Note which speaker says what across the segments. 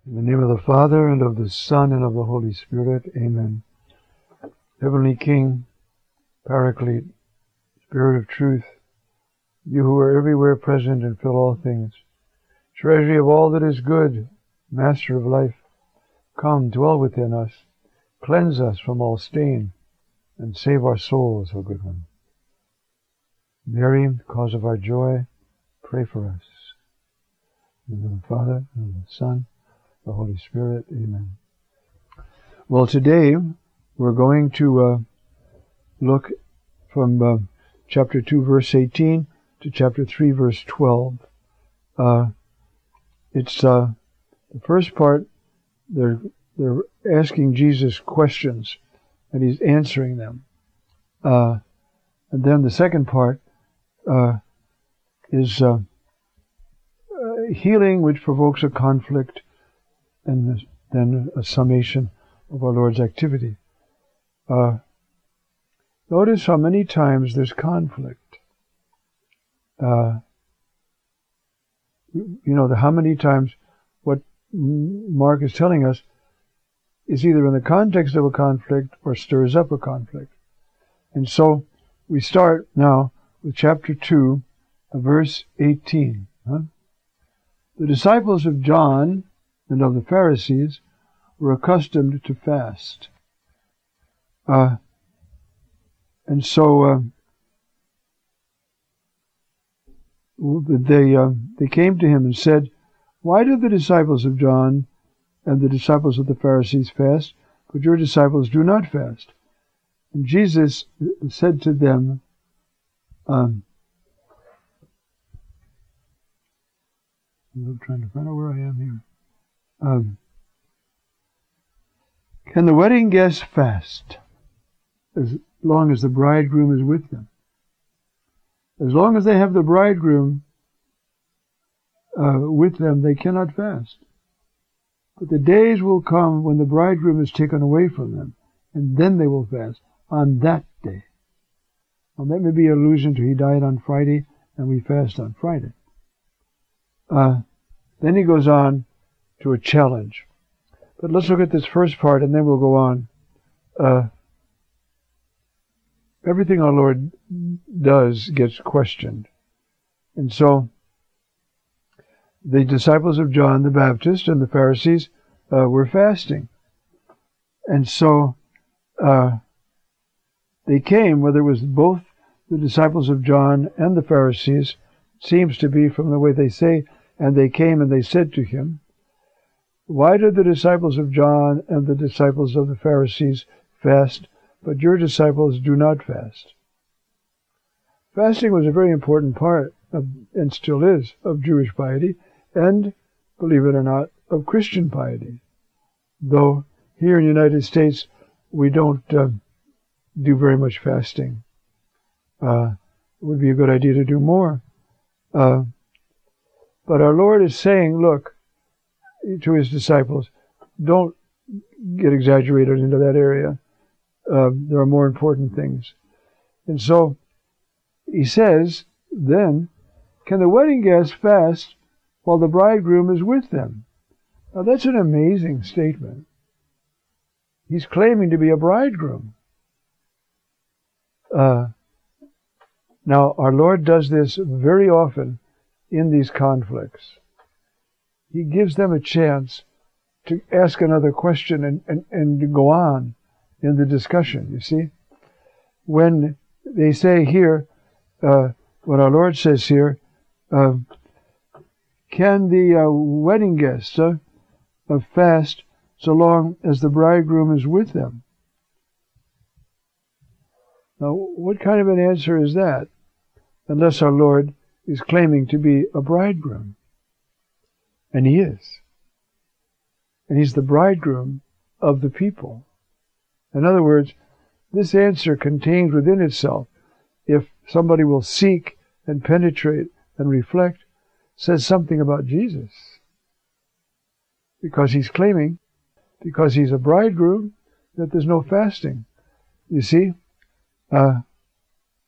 Speaker 1: In the name of the Father, and of the Son, and of the Holy Spirit. Amen. Heavenly King, Paraclete, Spirit of Truth, you who are everywhere present and fill all things, treasury of all that is good, Master of life, come, dwell within us, cleanse us from all stain, and save our souls, O good one. Mary, cause of our joy, pray for us. In the name of the Father, and of the Son, the Holy Spirit. Amen. Well, today we're going to look from chapter 2, verse 18 to chapter 3, verse 12. It's the first part. They're asking Jesus questions, and he's answering them. And then the second part is healing, which provokes a conflict, and then a summation of our Lord's activity. Notice how many times there's conflict. How many times what Mark is telling us is either in the context of a conflict or stirs up a conflict. And so we start now with chapter 2, verse 18. The disciples of John and of the Pharisees were accustomed to fast. And so they came to him and said, "Why do the disciples of John and the disciples of the Pharisees fast, but your disciples do not fast?" And Jesus said to them, I'm trying to find out where I am here. Can the wedding guests fast as long as the bridegroom is with them? As long as they have the bridegroom with them, they cannot fast. But the days will come when the bridegroom is taken away from them, and then they will fast on that day. Now that may be an allusion to he died on Friday, and we fast on Friday. Then he goes on to a challenge. But let's look at this first part, and then we'll go on. Everything our Lord does gets questioned. And so the disciples of John the Baptist and the Pharisees were fasting. And so they came, whether it was both the disciples of John and the Pharisees, seems to be from the way they say, and they came and they said to him, "Why did the disciples of John and the disciples of the Pharisees fast, but your disciples do not fast?" Fasting was a very important part of, and still is, of Jewish piety, and, believe it or not, of Christian piety. Though here in the United States we don't do very much fasting. It would be a good idea to do more. But our Lord is saying, look, to his disciples, don't get exaggerated into that area. There are more important things. And so he says, then, can the wedding guests fast while the bridegroom is with them? Now that's an amazing statement. He's claiming to be a bridegroom. Now our Lord does this very often in these conflicts. He gives them a chance to ask another question and to go on in the discussion, you see. When they say here, what our Lord says here, can the wedding guests fast so long as the bridegroom is with them? Now, what kind of an answer is that? Unless our Lord is claiming to be a bridegroom. And he is. And he's the bridegroom of the people. In other words, this answer contains within itself, if somebody will seek and penetrate and reflect, says something about Jesus. Because he's claiming, because he's a bridegroom, that there's no fasting. You see?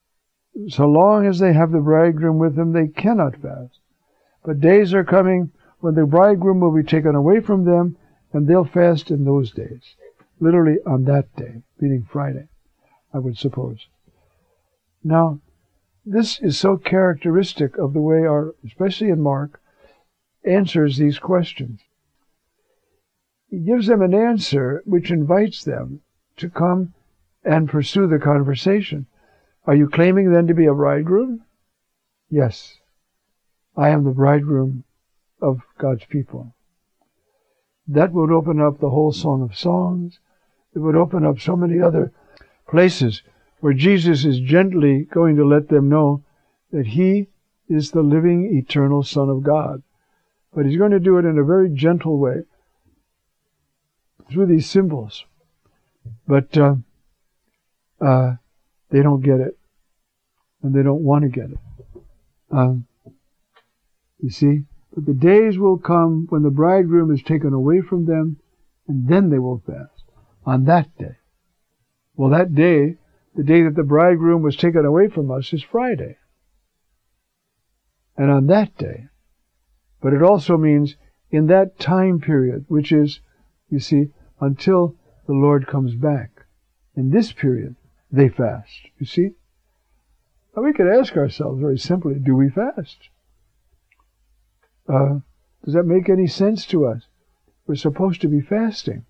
Speaker 1: So long as they have the bridegroom with them, they cannot fast. But days are coming when the bridegroom will be taken away from them, and they'll fast in those days. Literally on that day, meaning Friday, I would suppose. Now, this is so characteristic of the way especially in Mark, answers these questions. He gives them an answer which invites them to come and pursue the conversation. Are you claiming then to be a bridegroom? Yes. I am the bridegroom of God's people. That would open up the whole Song of Songs. It would open up so many other places where Jesus is gently going to let them know that He is the living, eternal Son of God. But He's going to do it in a very gentle way through these symbols. But they don't get it. And they don't want to get it. You see? But the days will come when the bridegroom is taken away from them, and then they will fast. On that day. Well, that day, the day that the bridegroom was taken away from us, is Friday. And on that day. But it also means in that time period, which is, you see, until the Lord comes back. In this period, they fast. You see? Now we could ask ourselves very simply, do we fast? Does that make any sense to us? We're supposed to be fasting.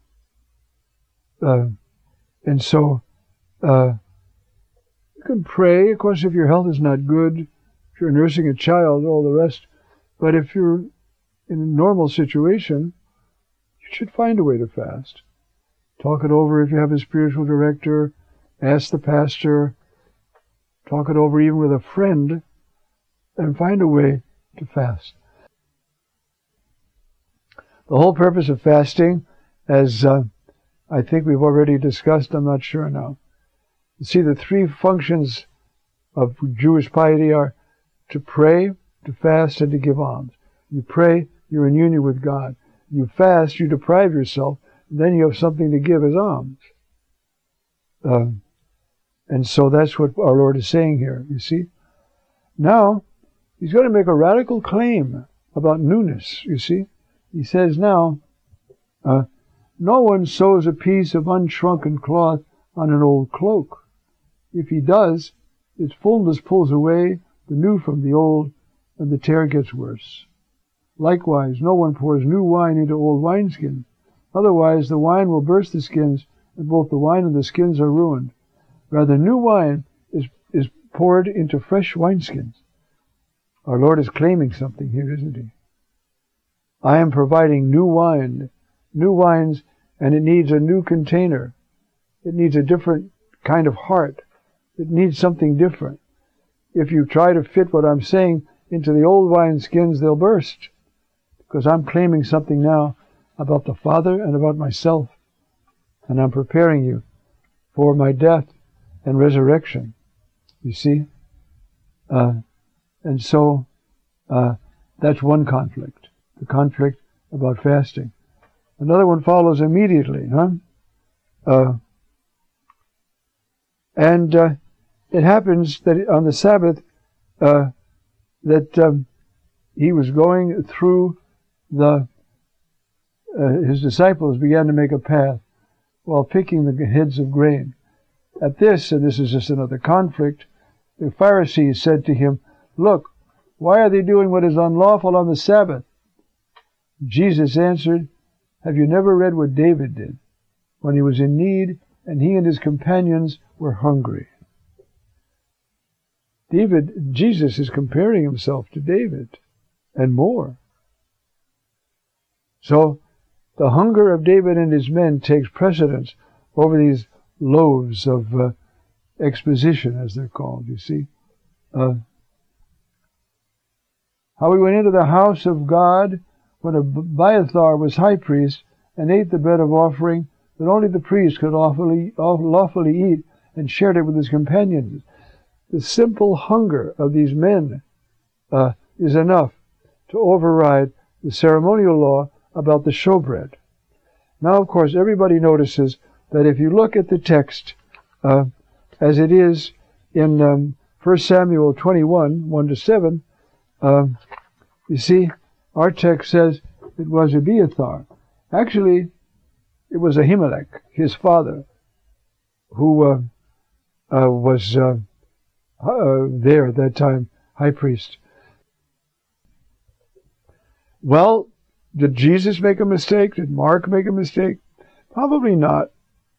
Speaker 1: And so, you can pray. Of course, if your health is not good, if you're nursing a child, all the rest. But if you're in a normal situation, you should find a way to fast. Talk it over if you have a spiritual director. Ask the pastor. Talk it over even with a friend. And find a way to fast. The whole purpose of fasting, as I think we've already discussed, I'm not sure now. You see, the three functions of Jewish piety are to pray, to fast, and to give alms. You pray, you're in union with God. You fast, you deprive yourself, and then you have something to give as alms. And so that's what our Lord is saying here, you see. Now, He's going to make a radical claim about newness, you see. He says now, no one sews a piece of unshrunken cloth on an old cloak. If he does, its fullness pulls away the new from the old, and the tear gets worse. Likewise, no one pours new wine into old wineskins. Otherwise, the wine will burst the skins, and both the wine and the skins are ruined. Rather, new wine is poured into fresh wineskins. Our Lord is claiming something here, isn't He? I am providing new wines, and it needs a new container. It needs a different kind of heart. It needs something different. If you try to fit what I'm saying into the old wineskins, they'll burst. Because I'm claiming something now about the Father and about myself. And I'm preparing you for my death and resurrection. You see? And so, that's one conflict. The conflict about fasting. Another one follows immediately, it happens that on the Sabbath, that He was going through His disciples began to make a path while picking the heads of grain. At this, and this is just another conflict, the Pharisees said to Him, "Look, why are they doing what is unlawful on the Sabbath?" Jesus answered, "Have you never read what David did when he was in need and he and his companions were hungry?" Jesus is comparing Himself to David and more. So the hunger of David and his men takes precedence over these loaves of exposition, as they're called, you see. How he went into the house of God when Abiathar was high priest and ate the bread of offering that only the priest could lawfully eat, and shared it with his companions. The simple hunger of these men is enough to override the ceremonial law about the showbread. Now, of course, everybody notices that if you look at the text as it is in 1 Samuel 21, 1-7, you see Our text says it was Abiathar. Actually, it was Ahimelech, his father, who was there at that time, high priest. Well, did Jesus make a mistake? Did Mark make a mistake? Probably not.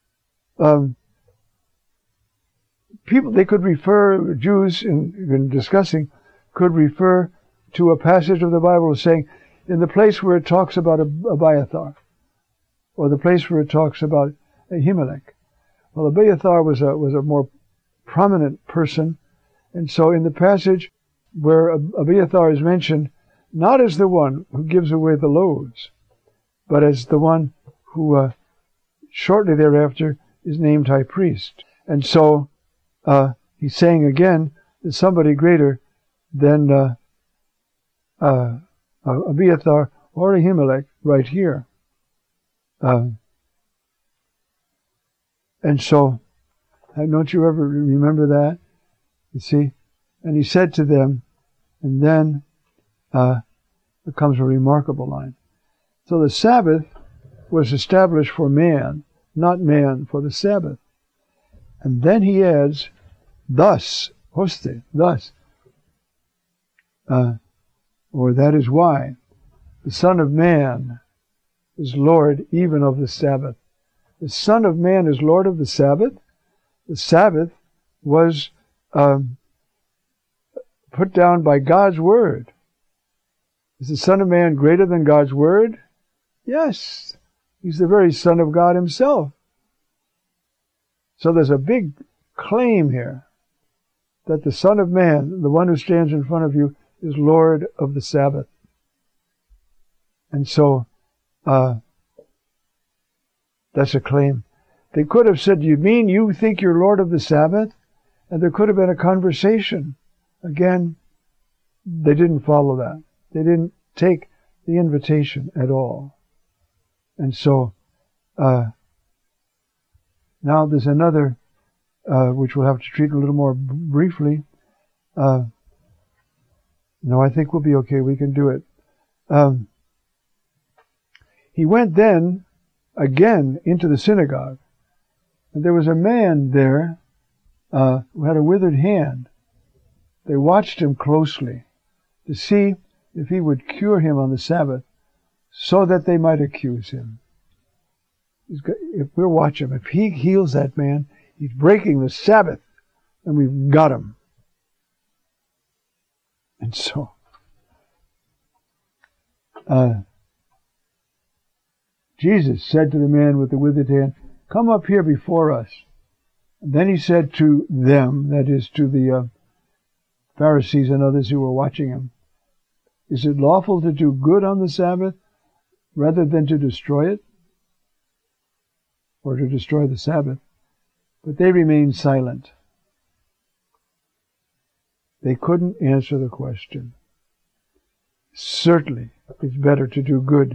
Speaker 1: People, they could refer, Jews in discussing, could refer to a passage of the Bible saying, in the place where it talks about Abiathar, or the place where it talks about Ahimelech. Well, Abiathar was a more prominent person, and so in the passage where Abiathar is mentioned, not as the one who gives away the loaves, but as the one who shortly thereafter is named high priest. And so he's saying again that somebody greater than Abiathar or Ahimelech right here. And so, don't you ever remember that? You see? And he said to them, and then there comes a remarkable line. So the Sabbath was established for man, not man for the Sabbath. And then he adds, thus, hoste, thus, or that is why the Son of Man is Lord even of the Sabbath. The Son of Man is Lord of the Sabbath. The Sabbath was put down by God's Word. Is the Son of Man greater than God's Word? Yes. He's the very Son of God himself. So there's a big claim here that the Son of Man, the one who stands in front of you, is Lord of the Sabbath. And so, that's a claim. They could have said, you mean you think you're Lord of the Sabbath? And there could have been a conversation. Again, they didn't follow that. They didn't take the invitation at all. And so, now there's another, which we'll have to treat a little more briefly. No, I think we'll be okay. We can do it. He went then again into the synagogue, and there was a man there who had a withered hand. They watched him closely to see if he would cure him on the Sabbath, so that they might accuse him. If we'll watch him, if he heals that man, he's breaking the Sabbath, and we've got him. And so, Jesus said to the man with the withered hand, come up here before us. And then he said to them, that is to the Pharisees and others who were watching him, is it lawful to do good on the Sabbath rather than to destroy it? Or to destroy the Sabbath? But they remained silent. They couldn't answer the question. Certainly, it's better to do good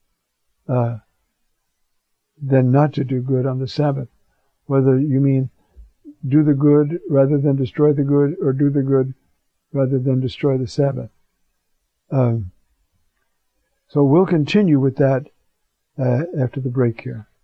Speaker 1: than not to do good on the Sabbath. Whether you mean do the good rather than destroy the good, or do the good rather than destroy the Sabbath. So we'll continue with that after the break here.